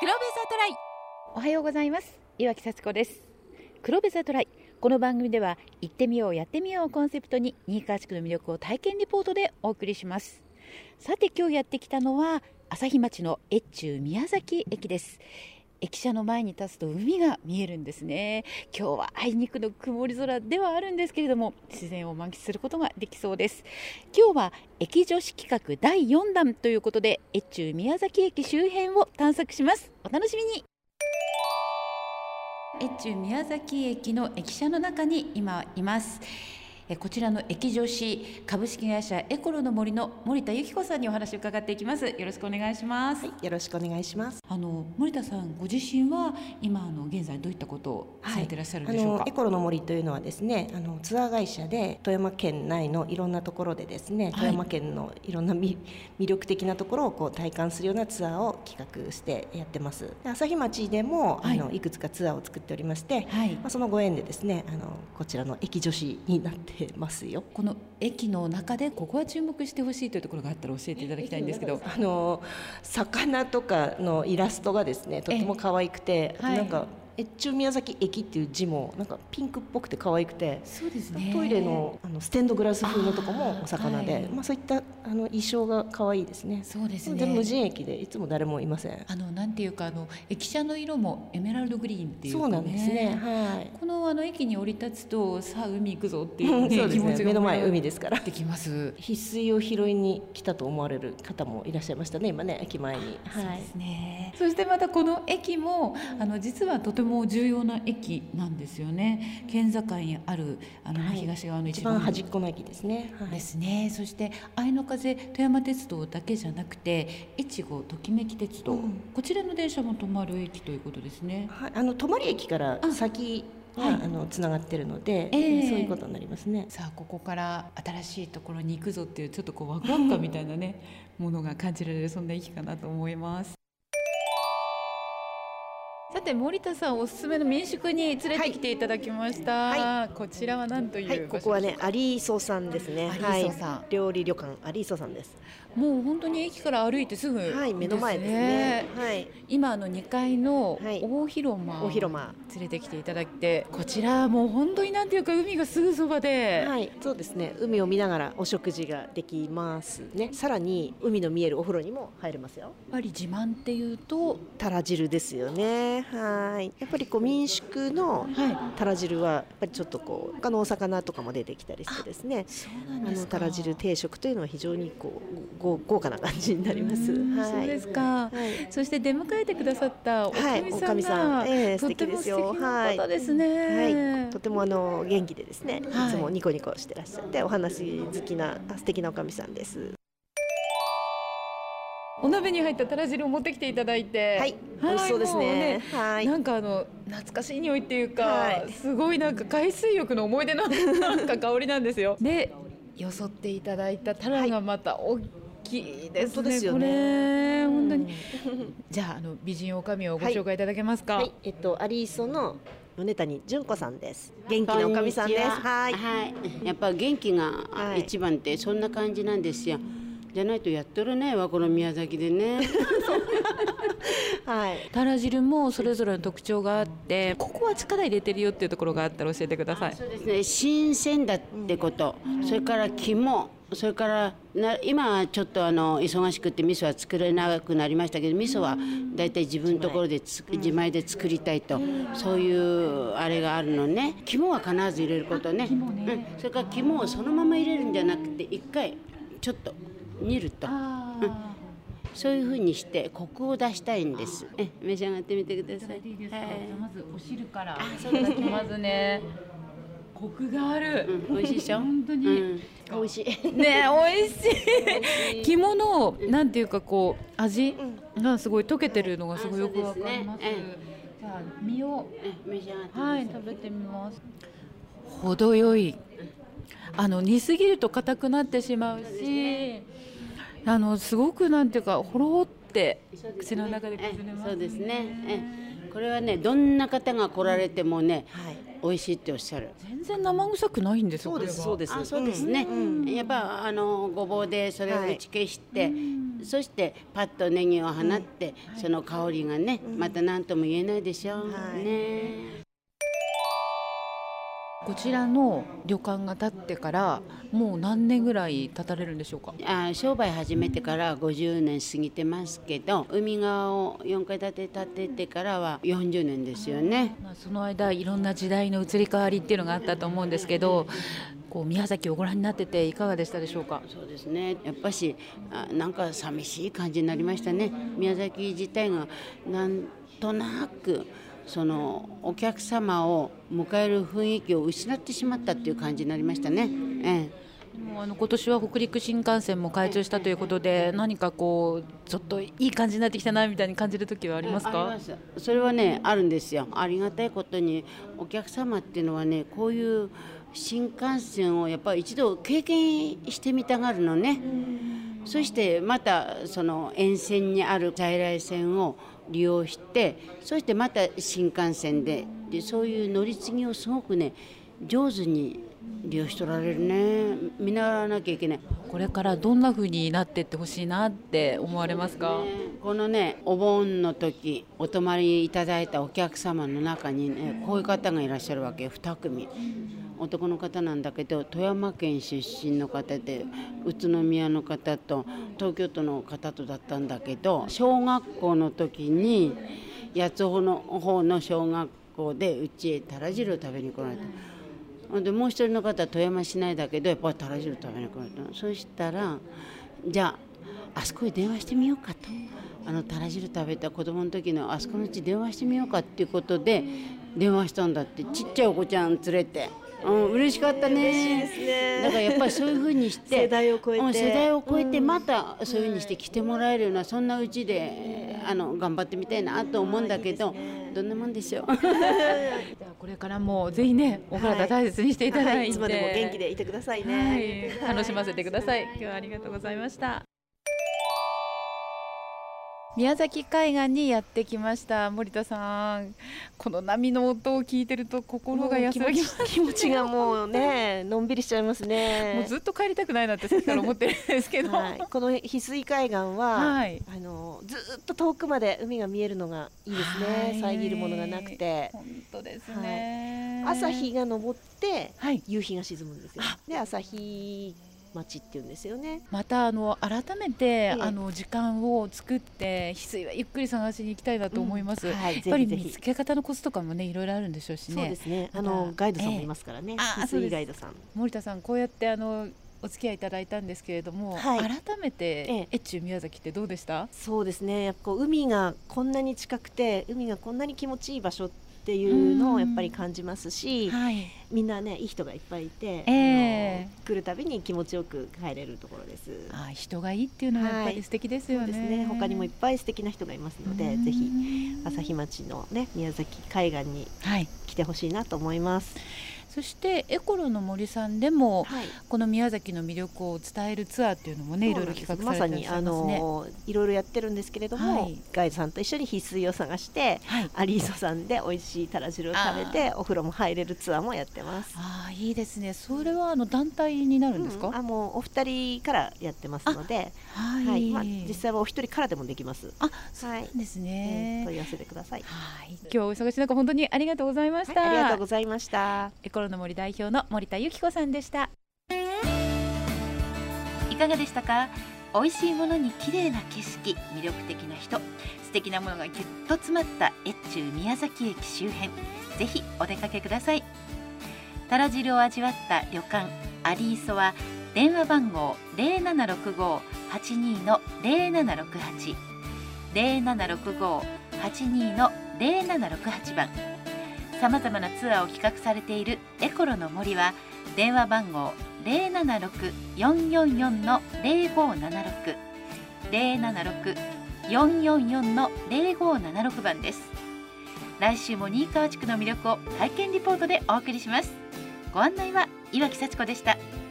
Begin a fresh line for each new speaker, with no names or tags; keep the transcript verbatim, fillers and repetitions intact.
黒部ザトライ。
おはようございます。岩木幸子です。黒部ザトライ。この番組では行ってみようやってみようをコンセプトに新川地区の魅力を体験リポートでお送りします。さて今日やってきたのは朝日町の越中宮崎駅です。駅舎の前に立つと海が見えるんですね。今日はあいにくの曇り空ではあるんですけれども、自然を満喫することができそうです。今日は駅女子企画だいよん弾ということで、越中宮崎駅周辺を探索します。お楽しみに。越中宮崎駅の駅舎の中に今います。こちらの駅女子株式会社エコロの森の森田由紀子さんにお話を伺っていきます。よろしくお願いします。
はい、よろしくお願いします。
あの森田さんご自身は今あの現在どういったことをされていらっしゃるんでしょうか。
はい、あのエコロの森というのはですね、あのツアー会社で富山県内のいろんなところでですね、富山県のいろんな魅力的なところをこう体感するようなツアーを企画してやってます。朝日町でも、はい、あのいくつかツアーを作っておりまして、はい、まあ、そのご縁でですね、あのこちらの駅女子になってますよ。
この駅の中でここは注目してほしいというところがあったら教えていただきたいんですけど、
あの魚とかのイラストがですねとても可愛くて、あとなんか、はい、越中宮崎駅っていう字もなんかピンクっぽくて可愛くて、
そうですね、
トイレ の, あのステンドグラス風のとこもお魚で、はい、まあ、そういったあの衣装が可愛いですね。
そうですね。
で無人駅でいつも誰もいません。
あのなんていうかあの駅舎の色もエメラルドグリーンっていうか、ね、
そうなんですね、はい、
このあの駅に降り立つとさあ海行くぞっていう、ね、
そうですね、
気持ちが
目の前海ですから
できます。
翡翠を拾いに来たと思われる方もいらっしゃいましたね、今ね、駅前に。
はい、そうですね。そしてまたこの駅もあの実はとても重要な駅なんですよね。県境にあるあの、はい、東側の一番
一番端っこの駅ですね。
はい、ですね。そして愛の風富山鉄道だけじゃなくて越後ときめき鉄道、うん、こちらの電車も止まる駅ということですね。
はい、あの泊まり駅から先は、はい、あのつながってるので、えー、そういうことになりますね。
さあここから新しいところに行くぞっていうちょっとこうワクワク感みたいなねものが感じられる、そんな駅かなと思います。さて森田さんおすすめの民宿に連れてきていただきました、はいはい、こちらは何という場所でしょうか。
はい、ここはねアリーソさんですね。
アリーソさん、はい、
料理旅館アリーソさんです。
もう本当に駅から歩いてすぐですね。はい、
目の前ですね。はい、
今あのにかいの大広間、はい、大広間連れてきていただいて、こちらもう本当になんていうか海がすぐそばで、
はい、そうですね、海を見ながらお食事ができますね。さらに海の見えるお風呂にも入れますよ。やっ
ぱり自慢っていうと
たら汁ですよね。はい、やっぱりこう民宿のたら汁はやっぱりちょっとこう他のお魚とかも出てきたりしてですね、あのたら汁定食というのは非常にこう豪華な感じになります。
はい、そうですか、はい、そして出迎えてくださったおかみさんが、はい、
えー、素敵ですよ。
とても素敵な方ですね。
はい、とてもあの元気でですね、はい、いつもニコニコしてらっしゃってお話好きな素敵なおかみさんです。
お鍋に入ったたら汁を持ってきていただいて、
はい、美味しそうですね。
はい、なんかあの懐かしい匂いっていうか、はい、すごいなんか海水浴の思い出のなんか香りなんですよ。でよそっていただいたたらがまた大きいですね。
本当ですよね。
これ本当にじゃあ、あの美人おかみをご紹介いただけますか。
はいはい、えっとアリーソの宗谷純子さんです。元気なおかみさんです。はい、
はい、やっぱ元気が一番ってそんな感じなんですよ。じゃないとやっとるね、わこの宮崎でね。
はい、たら汁もそれぞれの特徴があって、ここは力入れてるよっていうところがあったら教えてください。
そうですね、新鮮だってこと、うん、それから肝、それからな今はちょっとあの忙しくて味噌は作れなくなりましたけど、味噌はだいたい自分のところでつ自前で作りたいと、そういうあれがあるのね。肝は必ず入れることね。肝ね、うん、それから肝をそのまま入れるんじゃなくて一回ちょっと煮ると、うん、そういうふうにしてコクを出したいんです。え召し上がってみてください。
いいですか。はい、まずお汁からいただきますね。コクがある、
うん、美味しいでしょ。
本当に、うん、
美味しいね。
美味しい。肝のなんていうかこう味がすごい溶けてるのがすごいよくわかります。ね、じゃあ身を
召し上がって、
はい、食べてみます。程よい、あの煮すぎると硬くなってしまうし、あのすごくなんていうかほろって口の中で崩れますね。
そうですね。これはね、どんな方が来られてもね、はい、美味しいっておっしゃる。
全然生臭くないんですよ。
そうですそうです。
あ、そうですね。うん、やっぱあのごぼうでそれを打ち消して、はい、 そしてパッとネギを放って、うん、その香りがね、うん、また何とも言えないでしょう、はい、ね。
こちらの旅館が建ってからもう何年ぐらい経たれるんでしょうか。
あ、商売始めてからごじゅうねん過ぎてますけど、海側をよんかい建て建ててからはよんじゅうねんですよね。
まあ、その間いろんな時代の移り変わりっていうのがあったと思うんですけど、こう宮崎をご覧になってていかがでしたでしょうか。
そうですね、やっぱしあなんか寂しい感じになりましたね。宮崎自体がなんとなくそのお客様を迎える雰囲気を失ってしまったっていう感じになりましたね。ええ、
もうあの今年は北陸新幹線も開通したということで、何かこうちょっといい感じになってきたなみたいに感じる時はありますか。
あります。それはねあるんですよ。ありがたいことにお客様っていうのはね、こういう新幹線をやっぱり一度経験してみたがるのね。そしてまたその沿線にある在来線を利用して、そしてまた新幹線 で, でそういう乗り継ぎをすごくね上手に利用しておられるね。見習わなきゃいけない。
これからどんな風になっていってほしいなって思われますか。
ね、このねお盆の時お泊まりいただいたお客様の中にねこういう方がいらっしゃるわけ。に組男の方なんだけど、富山県出身の方で宇都宮の方と東京都の方とだったんだけど、小学校の時に八つ穂の方の小学校でうちへたら汁を食べに来られた。でもう一人の方は富山市内だけどやっぱりたら汁食べに来られた。そしたらじゃああそこへ電話してみようかと、あのたら汁食べた子供の時のあそこのうち電話してみようかっていうことで電話したんだって。ちっちゃいお子ちゃん連れて、うん、嬉しかったね。
嬉しいですね。
だからやっぱりそういう風にして
世代を超えて、
うん、世代を超えてまたそういう風にして来てもらえるような、そんなうちであの頑張ってみたいなと思うんだけど、いいね、どんなもんでしょう。
じゃあこれからもぜひねお体大切にしていただいて、はいはい、
いつまでも元気でいてくださいね、
はい、楽しませてください。今日はありがとうございました。宮崎海岸にやってきました。森田さん、この波の音を聞いてると心が安らぎます。
気持ちがもうねのんびりしちゃいますね。
もうずっと帰りたくないなってさっきから思ってるんですけど、
はい、この翡翠海岸は、はい、あのずっと遠くまで海が見えるのがいいですね。遮るものがなくて
本当ですね、
はい、朝日が昇って、はい、夕日が沈むんですよ。で朝日町っていうんですよね。
またあの改めて、ええ、あの時間を作って翡翠はゆっくり探しに行きたいなと思います、うんはい、やっぱり見つけ方のコツとかもねいろいろあるんでしょうしね。
そうですね、あのガイドさんもいますからね、ええ、翡翠ガイドさん。
森田さん、こうやってあのお付き合いいただいたんですけれども、はい、改めて越中宮崎ってどうでした？
そうですね、やっぱこう海がこんなに近くて海がこんなに気持ちいい場所っていうのをやっぱり感じますし、はい、みんなねいい人がいっぱいいて、えー、来るたびに気持ちよく帰れるところです。
あ、人がいいっていうのはやっぱり素敵ですよね。
はい、そうですね、他にもいっぱい素敵な人がいますので、ぜひ朝日町のね宮崎海岸に来てほしいなと思います。はい、
そしてエコロの森さんでも、はい、この宮崎の魅力を伝えるツアーっていうのもねいろいろ企画されていらっしゃいますね。
まさにあのいろいろやってるんですけれども、はい、ガイドさんと一緒に翡翠を探して、はい、アリーソさんで美味しいたら汁を食べてお風呂も入れるツアーもやってます。
ああ、いいですね。それはあの団体になるんですか？
うん、あもうお二人からやってますので、はい、はい、まあ、実際はお一人からでもできます。
あ、そうなんですね、
はい、問い合わせてください。
はい、今日お忙しい中本当にありがとうございました。
はい、ありがとうございました。
エコロの森代表の森田由紀子さんでした。いかがでしたか？美味しいものに綺麗な景色、魅力的な人、素敵なものがぎゅっと詰まった越中宮崎駅周辺、ぜひお出かけください。たら汁を味わった旅館アリーソは電話番号 ゼロななろくご はちにー の ゼロななろくはち ゼロななろくご はちにー の ゼロななろくはち番。さまざまなツアーを企画されているエコロの森は電話番号 ゼロななろく よんよんよん の ゼロごななろく ゼロななろく よんよんよん の ゼロごななろく番です。来週も新川地区の魅力を体験リポートでお送りします。ご案内は岩木幸子でした。